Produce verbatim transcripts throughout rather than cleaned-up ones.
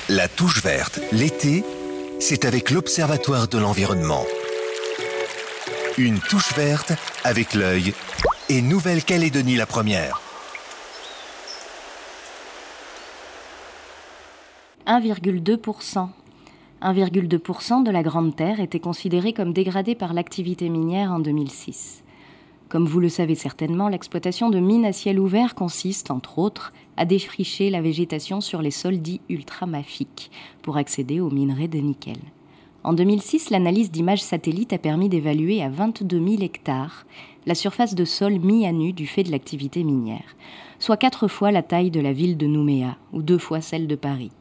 La touche verte, l'été, c'est avec l'Observatoire de l'environnement. Une touche verte avec l'œil et Nouvelle-Calédonie la première. un virgule deux pour cent. un virgule deux pour cent de la Grande Terre était considéré comme dégradé par l'activité minière en deux mille six. Comme vous le savez certainement, l'exploitation de mines à ciel ouvert consiste, entre autres, à défricher la végétation sur les sols dits ultramafiques pour accéder aux minerais de nickel. En deux mille six, l'analyse d'images satellites a permis d'évaluer à vingt-deux mille hectares la surface de sol mis à nu du fait de l'activité minière, soit quatre fois la taille de la ville de Nouméa ou deux fois celle de Paris.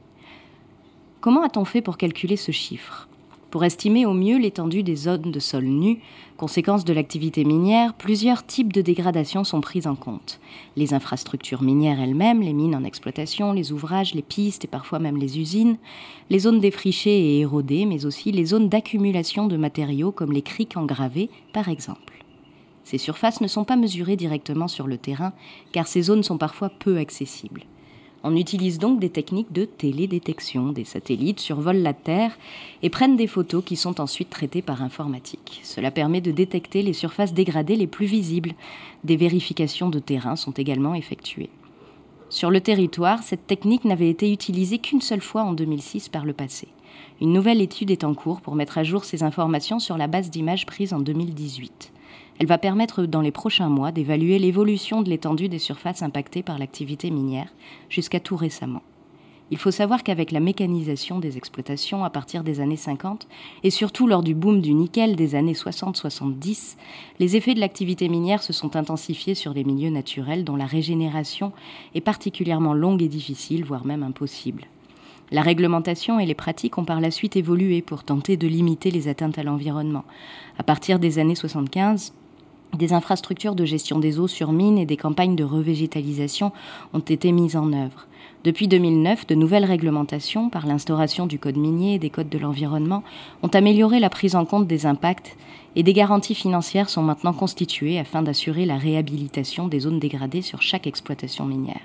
Comment a-t-on fait pour calculer ce chiffre ? Pour estimer au mieux l'étendue des zones de sol nu, conséquence de l'activité minière, plusieurs types de dégradations sont pris en compte. Les infrastructures minières elles-mêmes, les mines en exploitation, les ouvrages, les pistes et parfois même les usines, les zones défrichées et érodées, mais aussi les zones d'accumulation de matériaux comme les criques engravées, par exemple. Ces surfaces ne sont pas mesurées directement sur le terrain, car ces zones sont parfois peu accessibles. On utilise donc des techniques de télédétection. Des satellites survolent la Terre et prennent des photos qui sont ensuite traitées par informatique. Cela permet de détecter les surfaces dégradées les plus visibles. Des vérifications de terrain sont également effectuées. Sur le territoire, cette technique n'avait été utilisée qu'une seule fois en deux mille six par le passé. Une nouvelle étude est en cours pour mettre à jour ces informations sur la base d'images prises en deux mille dix-huit. Elle va permettre dans les prochains mois d'évaluer l'évolution de l'étendue des surfaces impactées par l'activité minière jusqu'à tout récemment. Il faut savoir qu'avec la mécanisation des exploitations à partir des années cinquante et surtout lors du boom du nickel des années soixante soixante-dix, les effets de l'activité minière se sont intensifiés sur les milieux naturels dont la régénération est particulièrement longue et difficile, voire même impossible. La réglementation et les pratiques ont par la suite évolué pour tenter de limiter les atteintes à l'environnement. À partir des années soixante-quinze, des infrastructures de gestion des eaux sur mine et des campagnes de revégétalisation ont été mises en œuvre. Depuis deux mille neuf, de nouvelles réglementations, par l'instauration du code minier et des codes de l'environnement, ont amélioré la prise en compte des impacts et des garanties financières sont maintenant constituées afin d'assurer la réhabilitation des zones dégradées sur chaque exploitation minière.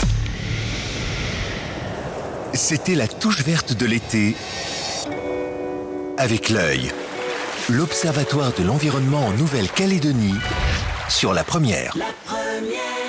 C'était la touche verte de l'été avec l'œil. L'Observatoire de l'environnement en Nouvelle-Calédonie sur la première. La première.